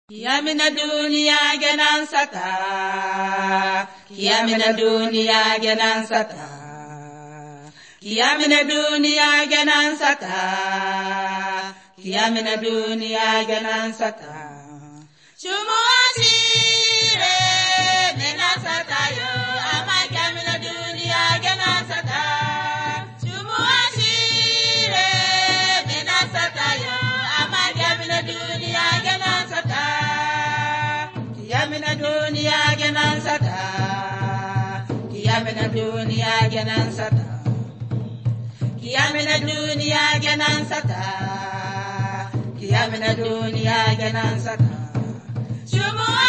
Kiyamina duniya ganan sata, kiyamina duniya ganan sata, kiyamina duniya ganan sata, kiyamina duniya ganan sata. Shumuasire mena sata yo, ama kiyamina duniya ganan sata. Shumuasire mena sata yo, ama kiyamina duniya ganan sata. Kiyamina duniya ganan sata, kiyamina duniya ganan sata, kiyamina duniya ganan sata, kiyamina duniya ganan sata.